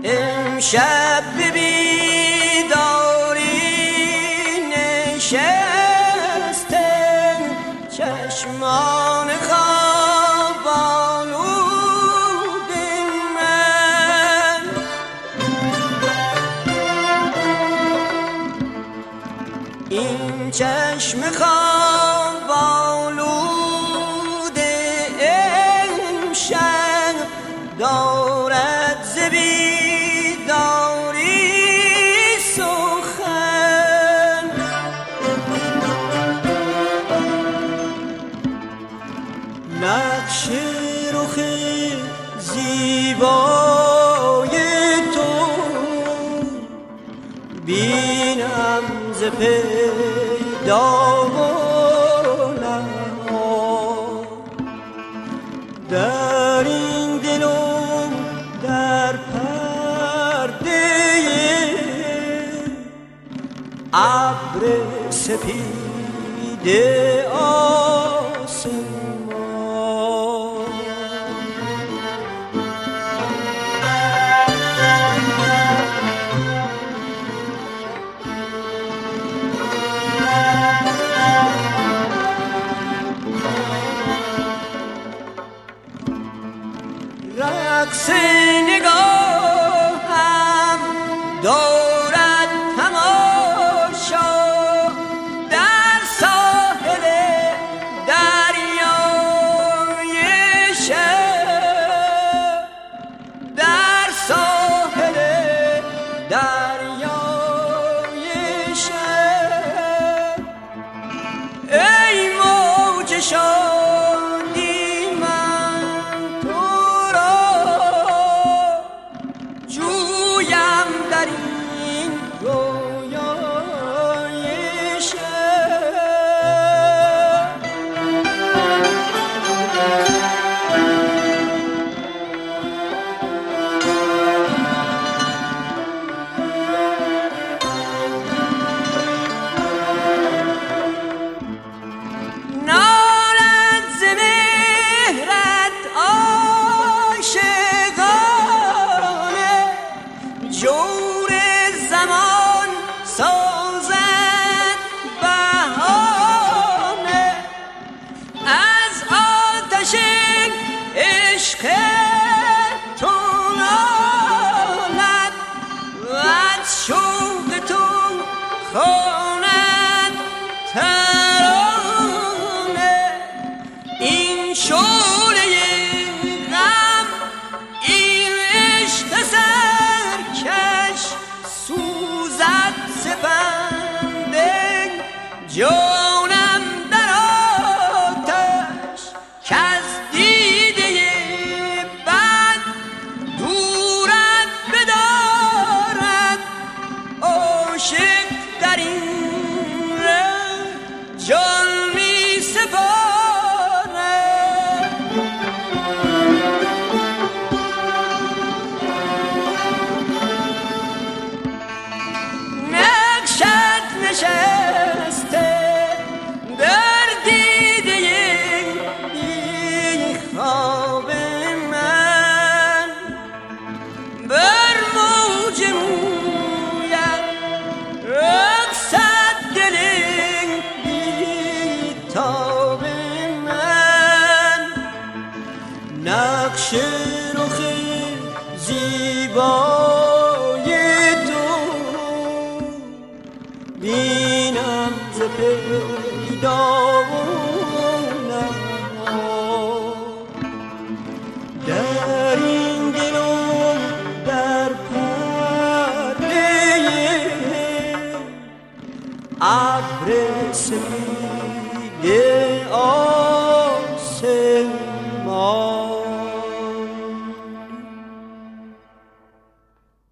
امشب به بیداری نشستن چشمان خواب آلود من. این چشم خواب آلود امشب دارد ز بیداری سخن. نقش رخ زیبای تو بینم ز پیدا و نهاد، در این دلم در پرده ابر سپید آسمان. رقص نگاهم دارد تماشا در ساحل دریای شب، در ساحل دریای شب. ای موج شادی من تو را جویم در این رویای شب. نالد ز مهرت عاشقانه، جور زمان سازد بهانه. از آتش عشق تو نالد و از شوق تو خواند ترانه. این شعله غم، این عشق سرکش سوزد سپنده جانم در آتش، کز دیده بد دورت بدارد عاشق در این ره جان می سپارد. نقشت نشسته در دیده بی خواب من، بر موج مویت رقصد دل بی تاب من. نقش رخ زیبای تو بینم ز پیدا و نهاد، در این دلم در پرده ابر سپید